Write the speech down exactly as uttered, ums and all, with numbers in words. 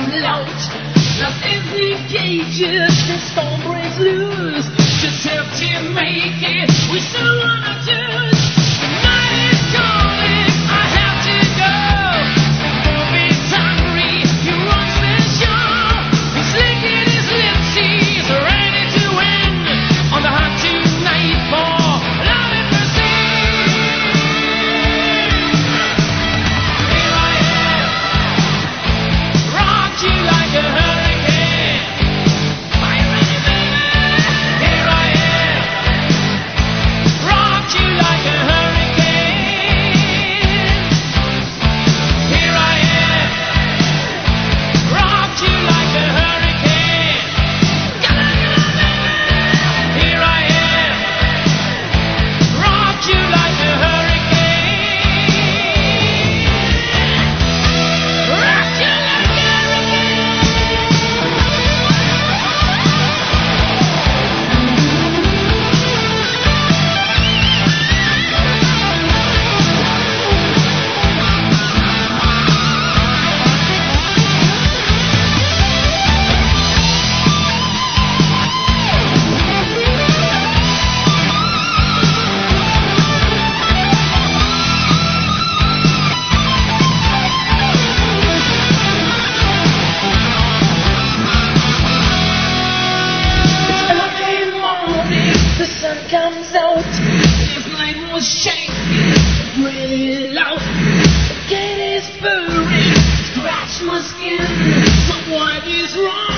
loud. Lost in cages, the storm breaks loose. Just help to make it. We still wanna do. The night is calling. I have to go. Movies hungry. You run special. He's licking his lips. He's ready to win. On the hot tonight for love and mercy. Here I am. Rock you like a hurricane. Are you ready, baby? Here I am. Rock you like a hurricane. Here I am. Rock you like a hurricane. Come on, come on, baby. Here I am. Rock you like a hurricane. Rock you like a It's early morning, the sun comes out. This night was shaking, really loud. The gate is burning, scratch my skin. So what is wrong?